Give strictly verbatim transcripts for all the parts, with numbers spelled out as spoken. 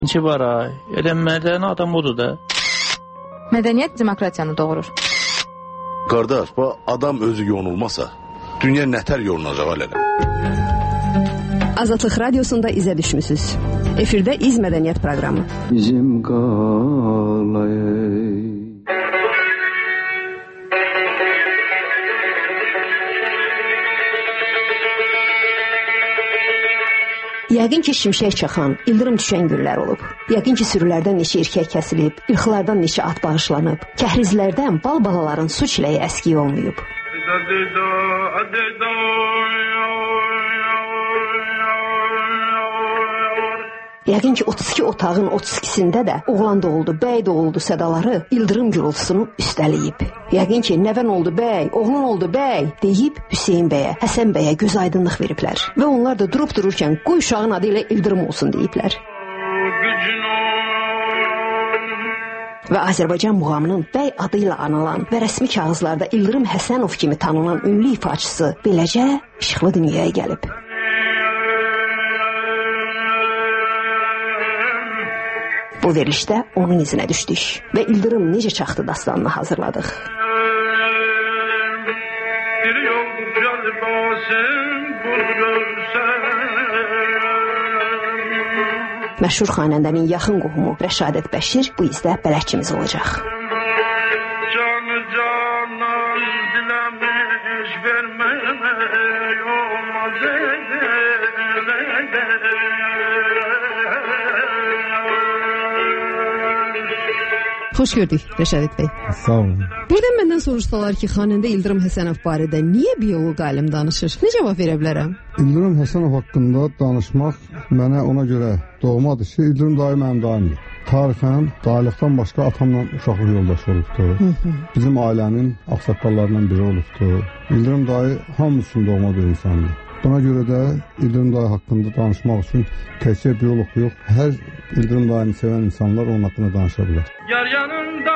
İkinci var ay. Elə mədəni adam odur da. Mədəniyyət demokratiyanı doğurur. Qardaş, bu adam özü yonulmasa, dünya nətər yolunacaq hələ? Azadlıq Radiosunda izə düşmüsünüz. Efirdə İz Mədəniyyət proqramı. Bizim qalayı. Yəqin ki, şimşək çaxan, ildırım düşən günlər olub. Yəqin ki, sürülərdən neçə erkək kəsilib, ilxılardan neçə at bağışlanıb, kəhrizlərdən bal balaların su çiləyi əskiyi olmayıb. Yəqin ki, otuz iki otağın otuz ikisində də oğlan doğuldu, bəy doğuldu sədaları ildırım gürültüsünü üstələyib. Yəqin ki, nəvən oldu bəy, oğlan oldu bəy deyib Hüseyin bəyə, Həsən bəyə göz aydınlıq veriblər. Və onlar da durub dururkən qoy uşağın adı ilə ildırım olsun deyiblər. Və Azərbaycan muğamının bəy adı ilə anılan və rəsmi kağızlarda İldırım Həsənov kimi tanınan ünlü ifaçısı beləcə işıqlı dünyaya gəlib. Bu verilişdə onun izinə düşdük və İldırım necə çaxdı dastanını hazırladıq. Məşhur xanəndənin yaxın qohumu Rəşadət Bəşir bu izdə bələdçimiz olacaq. Canı canan diləmiş vermək olmaz Xoş gördük Rəşadət bəy. Sağ olun. Buradan məndən soruşsalar ki, xanəndə İldırım Həsənov barədə niyə bioloq alim danışır? Nə cavab verə bilərəm? İldırım Həsənov haqqında danışmaq mənə ona görə doğmadır ki, İldırım dayı mənim dayımdır. Tarixən, dayılıqdan başqa atamla uşaqlıq yoldaşı olubdur. Bizim ailənin ağsaqqallarından biri olubdur. İldırım dayı hamı üçün doğma bir insandır. Buna görə də İldırım dayı haqqında danışmaq üçün təkcə bioloq yox, hər İldırım dayını sevən insanlar onun haqqında danışa bilər. Yar yanında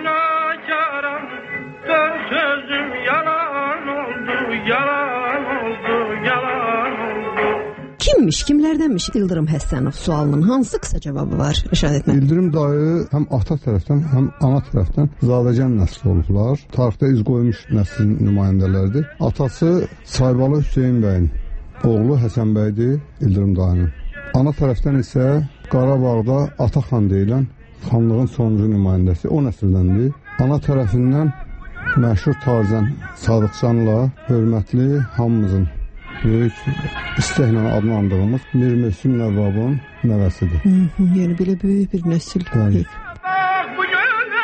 günahkaram, dön sözüm yalan oldu, yalan oldu, yalan oldu. Kimmiş, kimlərdənmiş İldırım Həsənov sualının hansı qısa cavabı var Rəşadət bəy? İldırım dayı həm ata tərəfdən, həm ana tərəfdən Zadəgan nəsli olublar. Tarixdə iz qoymuş nəslin nümayəndələrdir. Atası Saybalı Hüseyin bəyin oğlu Həsən bəydir İldırım dayının. Ana tərəfdən isə Qarabağda Ataxan deyilən xanlığın sonuncu nümayəndəsi o nəsildəndir. Ana tərəfindən məşhur tarzən Sadıqcanla hörmətli hamımızın böyük istəklə adlandığımız Mir Möhsün Nəvvabın nəvəsidir. Yəni belə böyük bir nəsil. Bəli. Bu gözə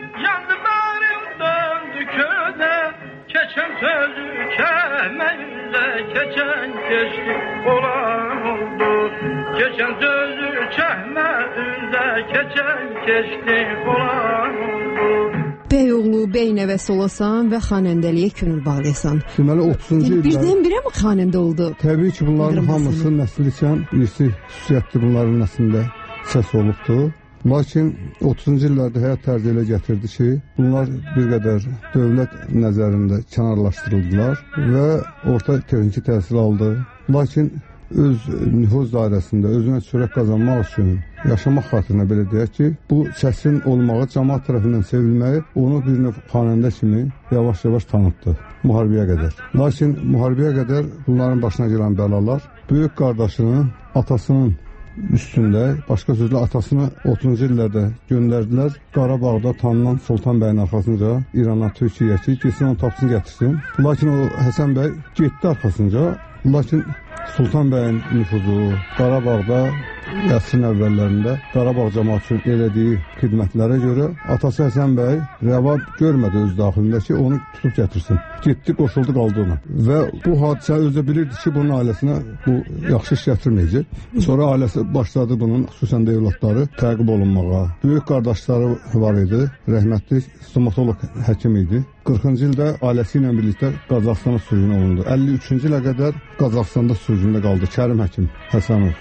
yandılarım döndü ködə, keçən sözü kəməyində, keçən keçdi olan oldu. Keçən sözü çəkməyində, keçən keçdi olan oldu. Bəy oğlu, bəy nəvəsi olasan və xanəndəliyə könül bağlayasan. Deməli otuzuncu yəni, illər... Birdən birə mi xanəndə oldu? Təbii ki, bunların hamısı nəsillikən irsi xüsusiyyətli bunların nəslində səs olubdur. Lakin otuzuncu illərdə həyat tərzi elə gətirdi ki, bunlar bir qədər dövlət nəzərində kənarlaşdırıldılar və orta texniki təhsil aldı. Lakin öz nüfuz dairəsində özünə sürət qazanmaq üçün yaşamaq xatirinə belə deyək ki, bu səsin olmağı, cəmaat tərəfindən sevilməyi onu bir növ xanəndə kimi yavaş-yavaş tanıtdı müharibəyə qədər. Lakin müharibəyə qədər bunların başına gələn bəlalar böyük qardaşının, atasının üstündə, başqa sözlə atasını otuzuncu illərdə göndərdilər. Qarabağda tanınan Sultan bəyin arxasınca İrana, Türkiyəyə ki, getsin onu tapsın gətirsin. Lakin o Həsən bəy getdi arxasınca. Lakin Sultan bəyin nüfuzu Qarabağda əsrin əvvəllərində Qarabağ cəmaat üçün elədiyi xidmətlərə görə atası Həsən bəy rəva görmədi öz daxilində ki, onu tutub gətirsin. Getdi, qoşuldu, qaldı ona. Və bu hadisə özü bilirdi ki, bunun ailəsinə bu yaxşı iş gətirməyəcək. Sonra ailəsi başladı bunun, xüsusən də evlatları təqib olunmağa. Böyük qardaşları var idi, rəhmətli stomatoloq həkim idi. qırxıncı ildə ailəsi ilə birlikdə Qazaxstana sürgün olundu. əlli üçüncü ilə qədər Qazaxstanda sürgündə qaldı Kərim həkim Həsənov.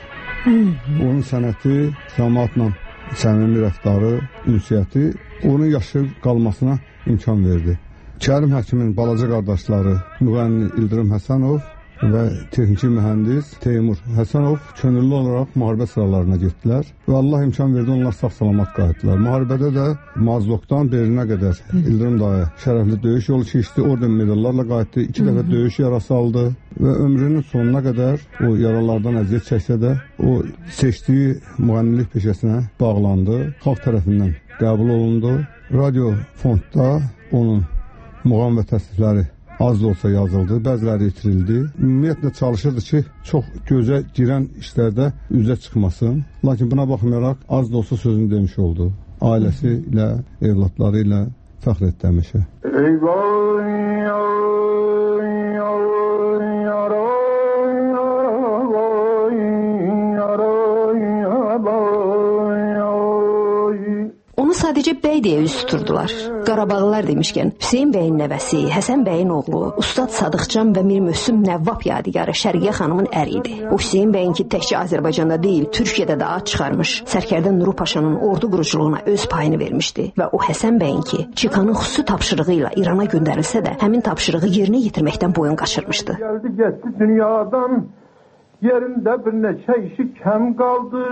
Onun sənəti, cəmaatla səmimi rəftarı, ünsiyyəti onun yaşayıb qalmasına imkan verdi. Kərim həkimin balaca qardaşları Müğənni İldırım Həsənov və texniki mühəndis Teymur Həsənov könüllü olaraq müharibə sıralarına getdilər və Allah imkan verdi, onlar sağ-salamat qayıtdılar. Müharibədə də Mazlokdan Berlinə qədər İldırım dayı şərəfli döyüş yolu keçdi, orden medallarla qayıtdı, iki dəfə döyüş yarası aldı və ömrünün sonuna qədər o yaralardan əziyyət çəksə də o seçdiyi müğənnilik peşəsinə bağlandı, xalq tərəfindən qəbul olundu. Radio fondda onun muğam və təsnifləri az da olsa yazıldı, bəziləri itirildi. Ümumiyyətlə çalışırdı ki, çox gözə girən işlərdə üzə çıxmasın. Lakin buna baxmayaraq az da olsa sözünü demiş oldu. Ailəsi ilə, evlatları ilə fəxr etdi həmişə. Onu sadəcə bəy deyə üz tuturdular. Qarabağlılar demişkən, Hüseyn bəyin nəvəsi, Həsən bəyin oğlu, Ustad Sadıqcan və Mir Möhsüm Nəvvab yadigarı Şərqiyyə xanımın əri idi. O Hüseyn bəyin ki, təkcə Azərbaycanda deyil, Türkiyədə də ad çıxarmış, Sərkərdə Nuru Paşanın ordu quruculuğuna öz payını vermişdi. Və o Həsən bəyin ki, Çikanın xüsusi tapşırığı ilə İrana göndərilsə də, həmin tapşırığı yerinə yetirməkdən boyun qaçırmışdı. Gəldi, getdi dünyadan, yerində bir neçə işi kəm qaldı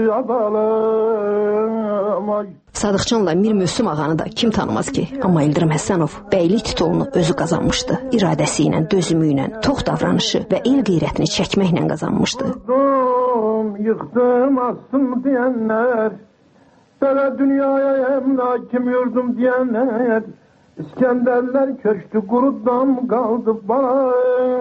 adalım. Sadıqcanla Mir Möhsüm ağanı da kim tanımaz ki? Amma İldırım Həsənov bəylik titulunu özü qazanmışdı. İradəsi ilə, dözümü ilə, tox davranışı və el qeyrətini çəkməklə qazanmışdı. Yıxdım, yıxdım, astım deyənlər, belə dünyaya emla kim yurdum deyənlər, İskəndərlər köçdü, qurudan qaldı bana.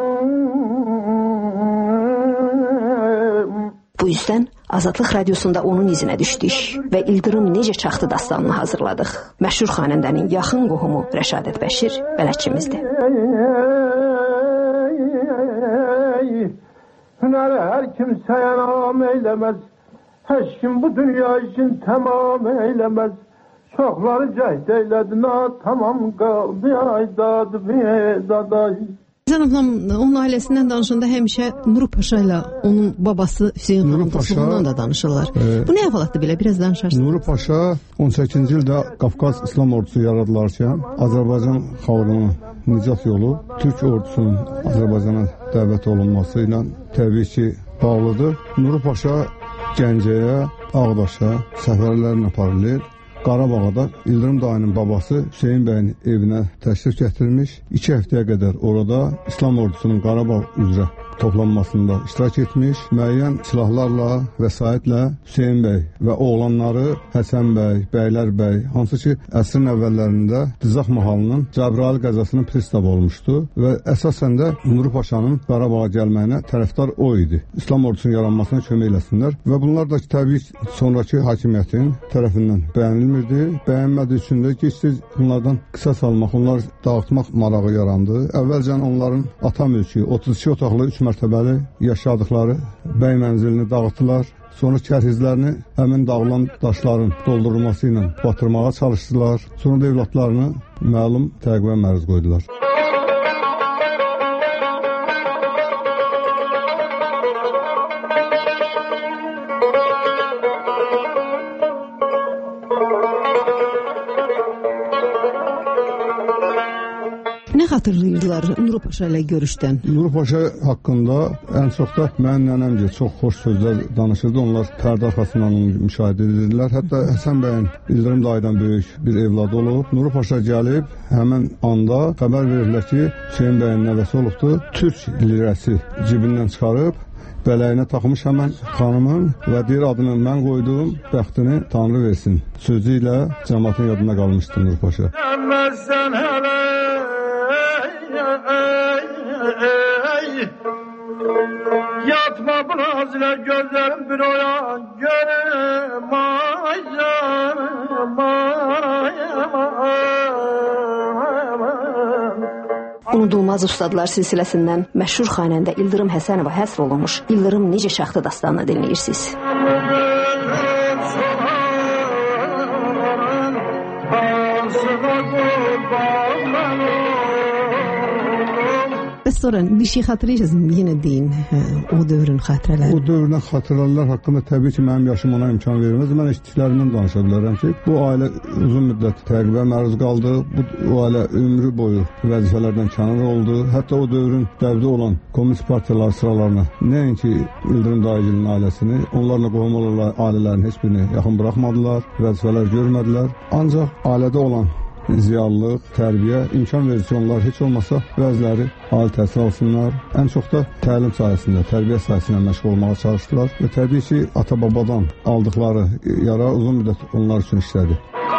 Bu yüzden Azadlıq Radiosunda onun izinə düşdük və İldırım necə çaxdı dastanını hazırladıq. Məşhur xanəndənin yaxın qohumu Rəşadət Bəşir bələdçimizdir. Hünəri hər kimsəyə nam eyləməz, heç kim bu dünya için tamam eyləməz. Çoxları cəhd eylədi, na tamam qaldı, aydadı bir daday. Zənablam, onun ailəsindən danışanda həmişə Nuru Paşa ilə onun babası Hüseyin xanım dostluğundan da danışırlar. E, Bu nə əhvalatdır belə? Biraz danışarsınız. Nuru Paşa on səkkizinci ildə Qafqaz İslam ordusu yaradılarkən Azərbaycan xalqının nicat yolu Türk ordusunun Azərbaycana dəvət olunması ilə təbii ki bağlıdır. Nuru Paşa Gəncəyə, Ağdaşa səfərlərini aparılır. Qarabağa da İldırım dayının babası Hüseyin bəyin evinə təşrif gətirmiş. İki həftəyə qədər orada İslam ordusunun Qarabağ üzrə toplanmasında iştirak etmiş. Müəyyən silahlarla, vəsaitlə Hüseyin bəy və oğlanları Həsən bəy, Bəylər bəy, hansı ki əsrin əvvəllərində Dizaq mahalının Cəbrayıl qəzasının pristav olmuşdu və əsasən də Nuru Paşanın Qarabağa gəlməyinə tərəfdar o idi. İslam ordusunun yaranmasına kömək eləsinlər və bunlar da təbii sonraki hakimiyyətin tərəfindən bəyənilmirdi. Bəyənmədiyi üçün də keçsiz bunlardan qisas almaq, onları dağıtmaq marağı yarandı. Əvvəlcən onların ata mülkü otuz iki otaqlı üç mərtəbəli yaşadıkları bəy mənzilini dağıtdılar. Sonra kərhizlərini həmin dağılan daşların doldurulması ilə batırmağa çalışdılar. Sonra da evlatlarını məlum təqibə məruz qoydular. Nə xatırlayırdılar Nuru Paşa ilə görüşdən? Nuru Paşa haqqında ən çox da mənim nənəmcə çox xoş sözlər danışırdı. Onlar pərdə arxasından onu müşahidə edirlər. Hətta Həsən bəyin İldırım dayıdan böyük bir evladı olub. Nuru Paşa gəlib həmin anda xəbər verirlər ki, Hüseyin bəyin nəvəsi olubdur. Türk lirəsi cibindən çıxarıb bələyinə taxmış həmən xanımın və deyir adını mən qoydum, bəxtini Tanrı versin. Sözü ilə cəmaatın yadında qalmışdı Nuru Paşa. Yatma bu nazile gözlerim bir oyan görüm ay canım ay Unudulmaz Ustadlar silsiləsindən məşhur xanəndə İldırım Həsənova həsr olunmuş İldırım necə şaxtı dastanını dinləyirsiniz. sonra bir şey xatırlayırsınız, yenə deyin, hə, o dövrün xatirələri. O dövrdən xatırələr haqqında təbii ki, mənim yaşım ona imkan verməz. Mən eşitdiklərimdən danışa bilərəm ki, bu ailə uzun müddət təqibə məruz qaldı. Bu o ailə ömrü boyu vəzifələrdən kənar oldu. Hətta o dövrün dəvdə olan komünist partiyalar sıralarına nəinki İldırım Dayıgilin ailəsini, onlarla qohum olan ailələrin heç birini yaxın buraxmadılar, vəzifələr görmədilər. Ancaq ailədə olan ziyallıq, tərbiyə, imkan verir ki, onlar heç olmasa bəziləri ali təhsil alsınlar. Ən çox da təlim sayəsində, tərbiyə sayəsində məşğul olmağa çalışdılar və təbii ki, ata-babadan aldıqları yara uzun müddət onlar üçün işlədi.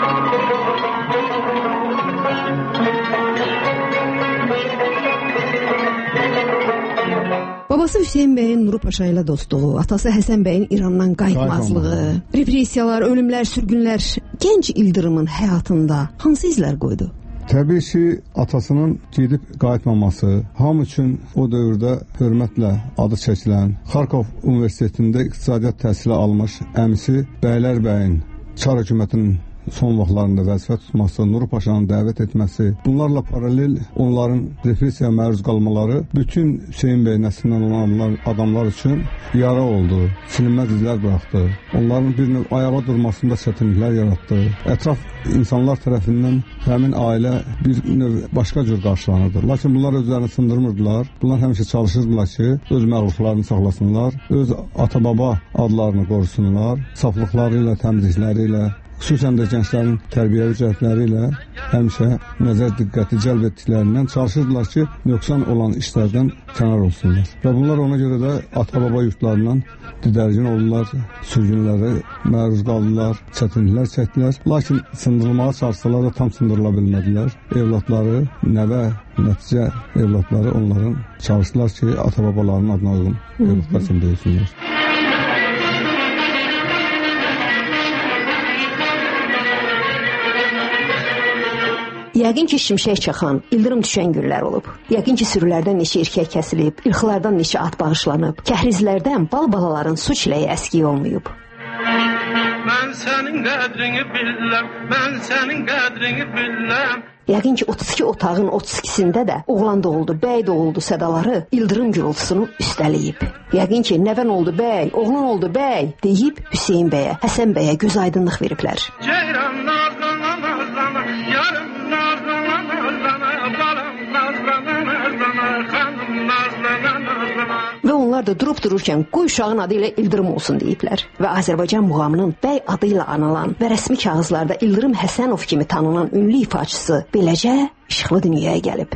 Babası Hüseyin bəyin Nuru Paşa ilə dostluğu, atası Həsən bəyin İrandan qayıtmazlığı, repressiyalar, ölümlər, sürgünlər gənc İldırımın həyatında hansı izlər qoydu? Təbii ki, atasının gedib qayıtmaması, hamı üçün o dövrdə hörmətlə adı çəkilən, Xarkov Universitetində iqtisadiyyat təhsili almış əmisi Bəylər bəyin Çar hökumətinin son vaxtlarında vəzifə tutması, Nuru Paşanın dəvət etməsi, bunlarla paralel onların repressiyaya məruz qalmaları bütün Hüseyin bəy nəslindən olan adamlar üçün yara oldu, silinməz izlər buraxdı. Onların bir növ ayağa durmasında çətinliklər yaratdı. Ətraf insanlar tərəfindən həmin ailə bir növ başqa cür qarşılanırdı. Lakin bunlar özlərini sındırmırdılar. Bunlar həmişə çalışırdılar ki, öz məğlublarını saxlasınlar, öz ata-baba adlarını qorusunlar, saflıqları ilə, təmizlikləri ilə, xüsusən də gənclərin tərbiyəvi cəhətləri ilə həmişə nəzər diqqəti cəlb etdiklərindən çalışırdılar ki, nöqsan olan işlərdən kənar olsunlar. Və bunlar ona görə də ata-baba yurtlarından didərgin oldular, sürgünləri məruz qaldılar, çətinliklər çəkdilər. Lakin sındırılmağa çalışsalar da tam sındırıla bilmədilər. Evlatları, nəvə, nəticə evlatları onların çalışdılar ki, ata-babalarının adına uyğun edukasiya böyüsünlər. Yəqin ki, şimşək çaxan, ildırım düşən günlər olub. Yəqin ki, sürülərdən neçə erkək kəsilib, ilxılardan neçə at bağışlanıb, kəhrizlərdən bal balaların su çiləyi əskiyi olmayıb. Mən sənin qədrini bilirəm, mən sənin qədrini bilirəm. Yəqin ki, otuz iki otağın otuz ikisində də oğlan doğuldu, bəy doğuldu sədaları ildırım gürültüsünü üstələyib. Yəqin ki, nəvən oldu bəy, oğlan oldu bəy deyib Hüseyin bəyə, Həsən bəyə göz aydınlıq veriblər. Ceyran nazlana nazlana, yarım nazlana nazlana, balam nazlana nazlana, xanım nazlana nazlana. Və onlar da durub dururkən qoy uşağın adı ilə İldırım olsun deyiblər. Və Azərbaycan muğamının bəy adı ilə anılan və rəsmi kağızlarda İldırım Həsənov kimi tanınan ünlü ifaçısı beləcə işıqlı dünyaya gəlib.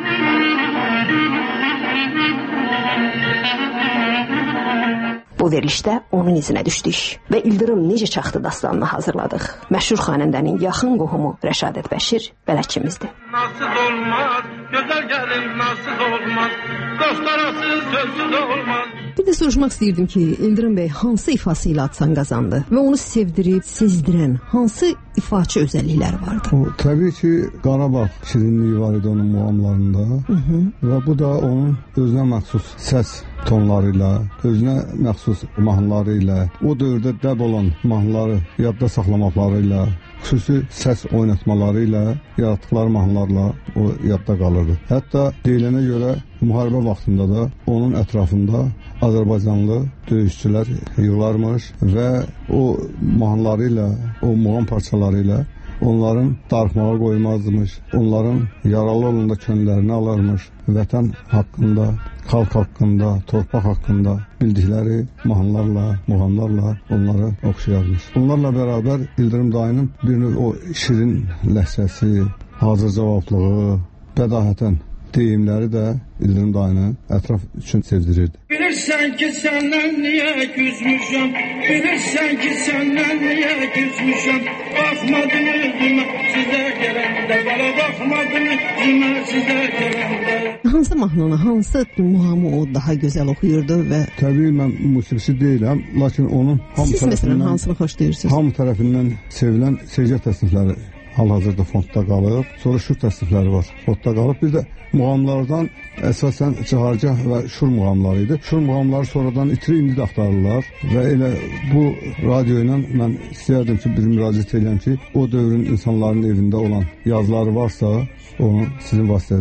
Bu verilişdə onun izinə düşdük və İldırım necə çaxdı dastanını hazırladıq. Məşhur xanəndənin yaxın qohumu Rəşadət Bəşir bələdçimizdir. Nasıl olmaz, gözəl gəlin nasıl olmaz, dostlarasız sözsüz olmaz. Bir də soruşmaq istəyirdim ki, İldırım bəy hansı ifası ilə atsan qazandı və onu sevdirib, sezdirən hansı ifaçı özəllikləri vardı? O, təbii ki, Qarabağ şirinliyi var idi onun muğamlarında. Hı -hı. Və bu da onun özünə məxsus səs tonları ilə, özünə məxsus mahnıları ilə, o dövrdə dəb olan mahnıları yadda saxlamaqları ilə, xüsusi səs oynatmaları ilə, yaratdıqları mahnılarla o yadda qalırdı. Hətta deyilənə görə müharibə vaxtında da onun ətrafında Azərbaycanlı döyüşçülər yığılarmış və o mahnıları ilə, o muğam parçaları ilə onların darıxmağa qoymazmış, onların yaralı olanda könüllərini alarmış, vətən haqqında, xalq haqqında, torpaq haqqında bildikləri mahnılarla, muğamlarla onları oxşayarmış. Onlarla bərabər İldırım dayının bir növ o şirin ləhcəsi, hazır cavablığı, bədahətən deyimləri də İldırım dayını ətraf üçün sevdirirdi. Bilirsən ki, səndən niyə küsmüşəm, bilirsən ki, səndən niyə küsmüşəm, baxmadın üzümə sizə gələndə, bala baxmadın üzümə sizə gələndə. Hansı mahnını, hansı muğamı o daha gözəl oxuyurdu və... Təbii mən musiqisi deyiləm, lakin onun hamı Siz məsələn hansını xoşlayırsınız? Hamı tərəfindən sevilən secə təsnifləri hal-hazırda fondda qalıb, sonra şur təsnifləri var, fondda qalıb. Bir də muğamlardan əsasən Cəhargah və şur muğamları idi. Şur muğamları sonradan itiri indi də axtarırlar və elə bu radio ilə mən istəyərdim ki, bir müraciət edəm ki, o dövrün insanların evində olan yazıları varsa, onu sizin vasitənizlə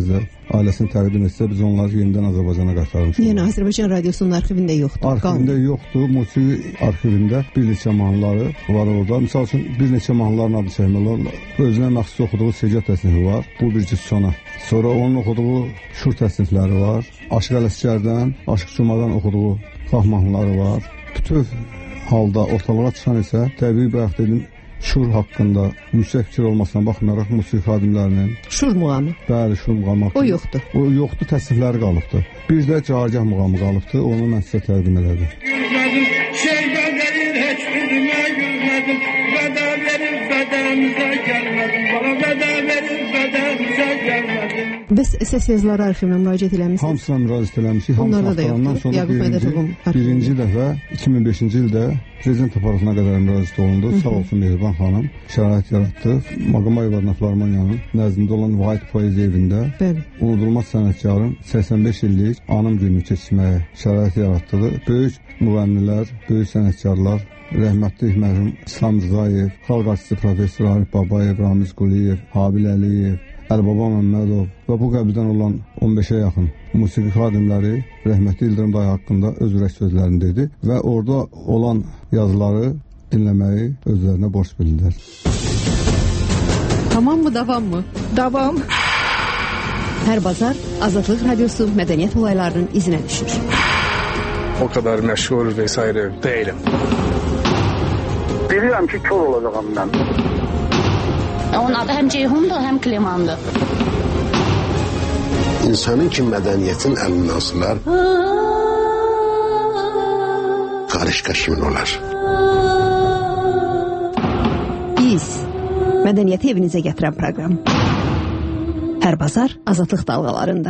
ailəsini təqdim etsə, biz onları yenidən Azərbaycana qaytarmışıq. Yəni Azərbaycan radiosunun arxivində yoxdur. Arxivində yoxdur, musiqi arxivində bir neçə mahnıları var orada. Misal üçün bir neçə mahnıların adı çəkmək olar. Özünə məxsus oxuduğu secə təsnifi var. Bu bir cüt sona. Sonra onun oxuduğu şur təsnifləri var. Aşıq Ələsgərdən, Aşıq Cumadan oxuduğu xalq mahnıları var. Bütöv halda ortalığa çıxan isə təbii bayaq dedim şur haqqında yüksək fikir olmasına baxmayaraq musiqi xadimlərinin şur muğamı. Bəli, şur muğamı. O yoxdur. O yoxdur, təsnifləri qalıbdır. Bir də Cagah muğamı qalıbdır. Onu mən sizə təqdim elədim. Gülmədim, şeydə verir, heç birimə gülmədim. Vədə verir, vədəmizə gəlmədim. Bana vədə verir, vədəmizə gəlmədim. Bəs səs yazıları arxivinə müraciət eləmişsiniz? Hamısına müraciət eləmişik. Onlarda da yoxdur. Sonra birinci, birinci dəfə iki min beşinci ildə prezident aparatına qədər müraciət olundu. Sağ olsun Mehriban xanım şərait yaratdı. Maqamayevadna Filarmoniyanın nəzdində olan Vahid Poeziya evində Bəli. unudulmaz sənətkarın səksən beş illik anım gününü keçirməyə şərait yaratdığı böyük müğənnilər, böyük sənətkarlar, rəhmətli mərhum İslam Rzayev, xalq artisti professor Arif Babayev, Ramiz Quliyev, Habil Əliyev, Əlbaba Məmmədov və bu qəbildən olan on beşə yaxın musiqi xadimləri rəhmətli İldırım dayı haqqında öz ürək sözlərini dedi və orada olan yazıları dinləməyi özlərinə borc bildilər. Tamam mı, davam mı? Davam. Hər bazar Azadlıq Radiosu mədəniyyət olaylarının izinə düşür. O kadar məşğul vesaire değilim. Bilirəm ki, kör olacağım mən. Onun adı həm Ceyhundur, həm Klimandır. İnsanın ki mədəniyyətin əlindən asılar, qarışqa kimin olar? Biz mədəniyyəti evinizə gətirən proqram. Hər bazar Azadlıq dalğalarında.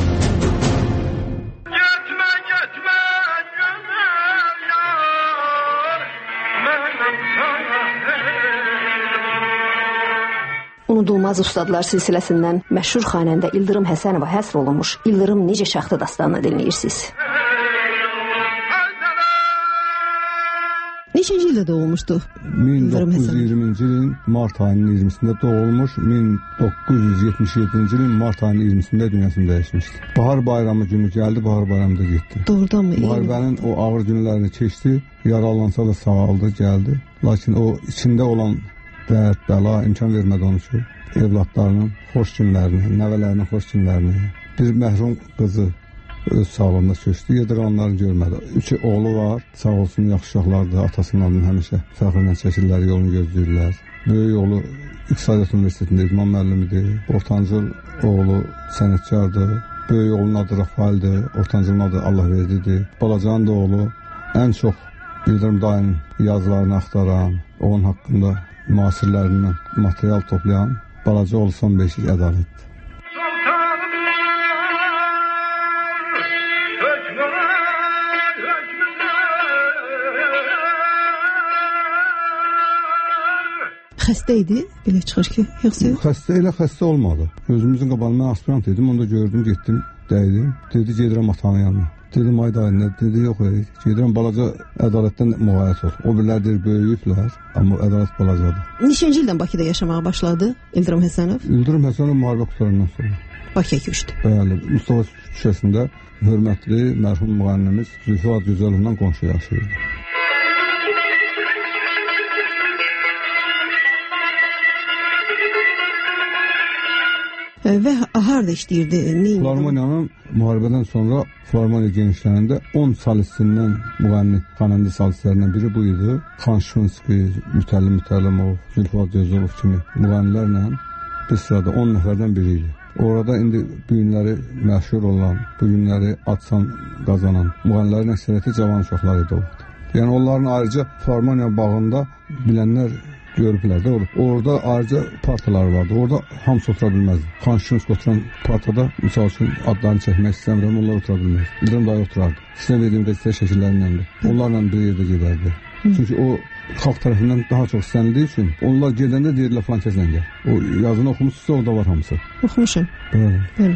Unudulmaz Ustadlar silsiləsindən məşhur xanəndə İldırım Həsənova həsr olunmuş İldırım Necə Şaxta dastanını dinləyirsiniz. Neçənci ildə doğulmuşdu? min doqquz yüz iyirminci ilin mart ayının iyirmisində doğulmuş, min doqquz yüz yetmiş yeddinci ilin mart ayının iyirmisində dünyasını dəyişmişdi. Bahar bayramı günü gəldi, bahar bayramı da getdi. Doğrudan mı? Müharibənin o ağır günlərini keçdi, yaralansa da sağaldı, gəldi. Lakin o içində olan dərd, bəla imkan vermədi onun ki, evlatlarının xoş günlərini, nəvələrinin xoş günlərini, bir məhrum qızı öz sağlığında köçdü, yedir onları görmədi. Üçü oğlu var, sağ olsun, yaxşı uşaqlardır, atasının adını həmişə fəxrlə çəkirlər, yolunu gözləyirlər. Böyük oğlu İqtisadiyyat Universitetində idman müəllimidir, ortancıl oğlu sənətkardır, böyük oğlunun adı Rafaeldir, ortancılın adı Allahverdidir, balacanın da oğlu ən çox İldırım dayının yazılarını axtaran, onun haqqında müasirlərindən material toplayan balaca oğlu son beş il ədalətdir. Xəstə idi, belə çıxır ki, yoxsa yox? Xəstə ilə xəstə olmadı. Özümüzün qabağında mən aspirant idim, onu da gördüm, getdim, dəydim. Dedi, gedirəm atanın yanına. Dedim, ay dayı, nə? Dedi, yox, ey. Gedirəm, balaca ədalətdən müğayət ol. O birlər deyir, böyüyüblər, amma ədalət balacadır. Neçənci ildən Bakıda yaşamağa başladı İldırım Həsənov? İldırım Həsənov müharibə qutarandan sonra. Bakıya köçdü. Bəli, Mustafa küçəsində hörmətli mərhum müğənnimiz Zülfüqar Gözəlovla qonşu yaşayırdı. Və harda işləyirdi? Filarmoniyanın müharibədən sonra Filarmoniya genişlənəndə on solistindən müğənni, xanəndə solistlərindən biri bu idi. Xan Şunski, Mütəllim Mütəllimov, Zülfüqar Gözəlov kimi müğənnilərlə bir sırada on nəfərdən biri idi. Orada indi bu günləri məşhur olan, bu günləri adsan qazanan müğənnilərin əksəriyyəti cavan uşaqlar idi o vaxt. Yəni onların ayrıca Filarmoniya bağında bilənlər görüblər də orada. Orada ayrıca partiyalar vardı. Orada hamısı otura bilməzdi. Xan Şunski oturan partiyada, misal üçün adlarını çəkmək istəmirəm, onlar otura bilməz. İldırım dayı oturardı. Sizə verdiyim qəzetə şəkillərinəndir. Onlarla bir yerdə gedərdi. Çünki o xalq tərəfindən daha çox istənildiyi üçün onlar gedəndə deyirlər falan kəslə gəl. O yazını oxumuşsa orada var hamısı. Oxumuşam. Bəli. Bəli.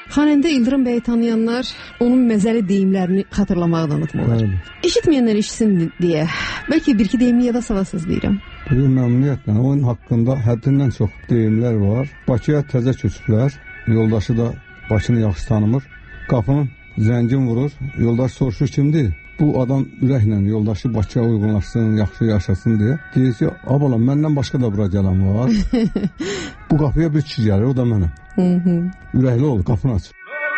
Xanəndə İldırım bəyi tanıyanlar onun məzəli deyimlərini xatırlamağı da unutmurlar. Eşitməyənlər eşitsin deyə bəlkə bir-iki deyimi yada salasınız deyirəm. Bir məmnuniyyətlə onun haqqında həddindən çox deyimlər var. Bakıya təzə köçüblər. Yoldaşı da Bakını yaxşı tanımır. Qapının zəngin vurur. Yoldaş soruşur kimdir? Bu adam ürəklə yoldaşı Bakıya uyğunlaşsın, yaxşı yaşasın deyə. Deyir ki, abalam, məndən başqa da bura gələn var. Bu qapıya bir kişi gəlir, o da mənəm. Ürəkli ol, qapını aç.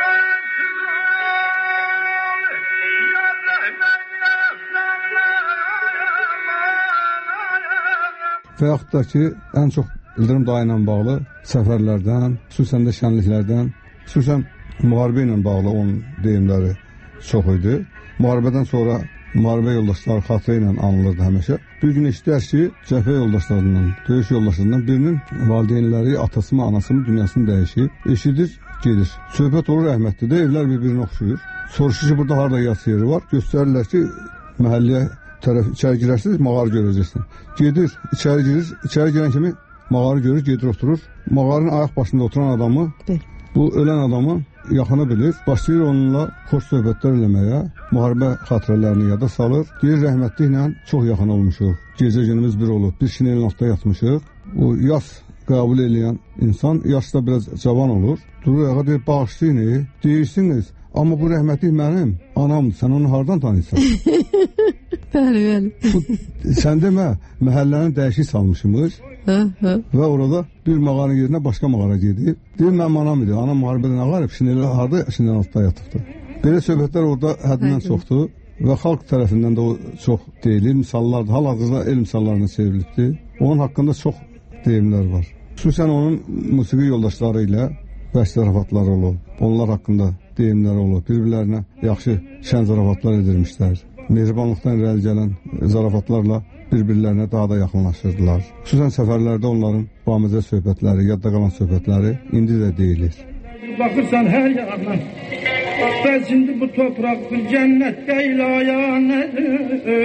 Və yaxud da ki, ən çox İldırım dayı ilə bağlı səfərlərdən, xüsusən də şənliklərdən, xüsusən müharibə ilə bağlı onun deyimləri çox idi. Müharibədən sonra müharibə yoldaşları xatirə ilə anılırdı həmişə. Bir gün eşitdilər ki, cəbhə yoldaşlarından, döyüş yoldaşlarından birinin valideynləri, atası mı, anası mı dünyasını dəyişib. Eşidir, gedir. Söhbət olur rəhmətlidə, evlər bir-birinə oxşuyur. Soruşur ki, burada harada yas yeri var. Göstərirlər ki, məhəlləyə tərəf içəri girərsiniz, mağarı görəcəksin. Gedir, içəri girir, içəri girən kimi mağarı görür, gedir oturur. Mağarın ayaq başında oturan adamı, bu ölən adamı yaxını bilir. Başlayır onunla xoş söhbətlər eləməyə, müharibə xatirələrini yada salır. Deyir, rəhmətliklə çox yaxın olmuşuq. Gecə günümüz bir olub, bir şinelin altında yatmışıq. O yas qəbul edən insan yaşda biraz cavan olur. Durur ayağa deyir, bağışlayın, deyirsiniz. Amma bu rəhmətlik mənim anamdır, sən onu hardan tanıyırsan? Bəli, bəli. Sən demə, məhəlləni dəyişik salmışmış. Hə, hə. Və orada bir mağaranın yerinə başqa mağara gedib. Deyir, mənim anam idi, anam müharibədən ağarıb, şineli harada, şinelin altında yatıbdır. Belə söhbətlər orada həddindən çoxdur və xalq tərəfindən də o çox deyilir, misallardır, hal-hazırda el misallarına çevrilibdir. Onun haqqında çox deyimlər var. Xüsusən onun musiqi yoldaşları ilə bəs zarafatları olub, onlar haqqında deyimlər olub, bir-birlərinə yaxşı şən zarafatlar edilmişlər. Mehribanlıqdan irəli gələn zarafatlarla bir-birlərinə daha da yaxınlaşırdılar. Xüsusən səfərlərdə onların bamizə söhbətləri, yadda qalan söhbətləri indi də deyilir. Baxırsan hər yandan, bəs indi bu torpaq bir cənnət deyil ayanədir.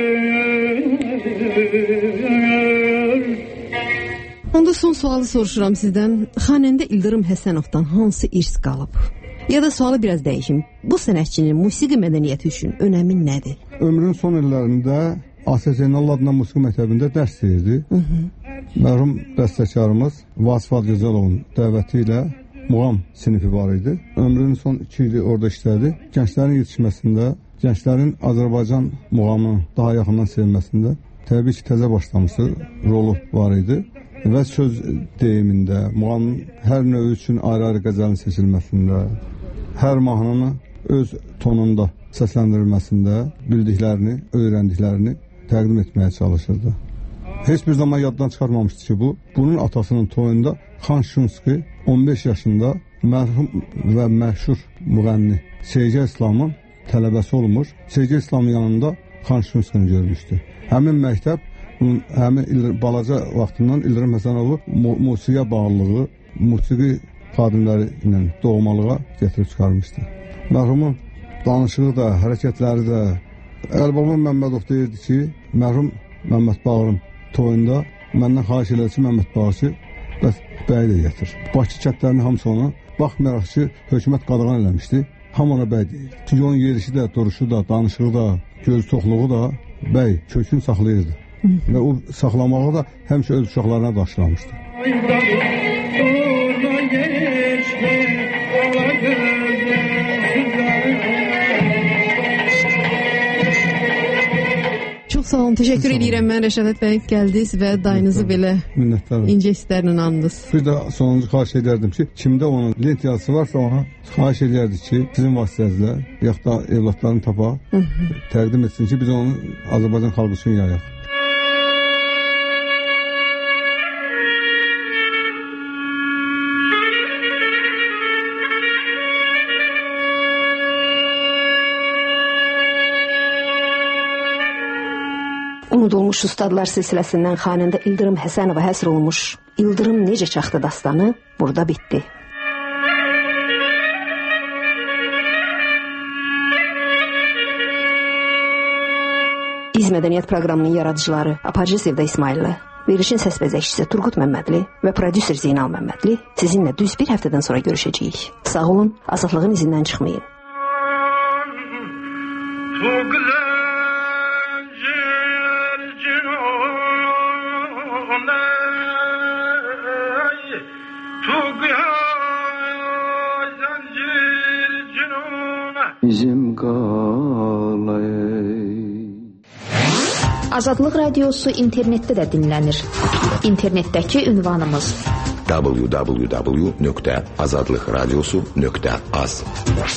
Onda son sualı soruşuram sizdən. Xanəndə İldırım Həsənovdan hansı irs qalıb? Ya da sualı biraz dəyişim. Bu sənətçinin musiqi mədəniyyəti üçün önəmi nədir? Ömrünün son illərində Asiya Zeynal adına musiqi məktəbində dərs deyirdi. Mərhum bəstəkarımız Vasif Adgözəlovun dəvəti ilə muğam sinifi var idi. Ömrünün son iki ili orada işlədi. Gənclərin yetişməsində, gənclərin Azərbaycan muğamını daha yaxından sevməsində təbii ki, təzə başlamışdı, rolu var idi. Və söz deyimində, muğamın hər növü üçün ayrı-ayrı qəzəlin seçilməsində, hər mahnını öz tonunda səsləndirilməsində bildiklərini, öyrəndiklərini təqdim etməyə çalışırdı. Heç bir zaman yaddan çıxarmamışdı ki, bu, bunun atasının toyunda Xan Şunski on beş yaşında mərhum və məşhur müğənni Seygə İslamın tələbəsi olmuş. Seygə İslamın yanında Xan Şunskini görmüşdü. Həmin məktəb, həmin balaca vaxtından İldırım Həsənovu musiqiyə bağlılığı, musiqi xadimləri ilə doğmalığa gətirib çıxarmışdı. Mərhumun danışığı da, hərəkətləri də, Əlbabın Məmmədov deyirdi ki, mərhum Məmməd Bağırın toyunda məndən xahiş elədi ki, Məmməd Bağır ki, bəs bəy də gətir. Bakı kətlərinin hamısı ona, baxmayaraq ki, hökumət qadağan eləmişdi, hamı ona bəy deyir. Çünki onun yerişi də, duruşu da, danışığı da, göz toxluğu da bəy kökünü saxlayırdı. Və o saxlamağı da həmişə öz uşaqlarına daşılamışdı. Çox sağ olun, təşəkkür edirəm mən Rəşadət bəy, gəldiniz və dayınızı belə incə hisslərlə andınız. Bir də sonuncu xahiş edərdim ki, kimdə onun lent yazısı varsa ona xahiş edərdik ki, sizin vasitənizlə yaxud da evlatlarını tapa, təqdim etsin ki, biz onu Azərbaycan xalqı üçün yayaq. Unudulmuş ustadlar silsiləsindən xanəndə İldırım Həsənova həsr olmuş İldırım necə çaxdı dastanı burada bitdi. İz Mədəniyyət proqramının yaradıcıları Apacı Sevda İsmailli, Verilişin səs bəzəkçisi Turqut Məmmədli və prodüser Zeynal Məmmədli sizinlə düz bir həftədən sonra görüşəcəyik. Sağ olun, azadlığın izindən çıxmayın. Bizim qalay. Azadlıq Radiosu internetdə də dinlənir. İnternetdəki ünvanımız w w w nöqtə azadlıqradiosu nöqtə az.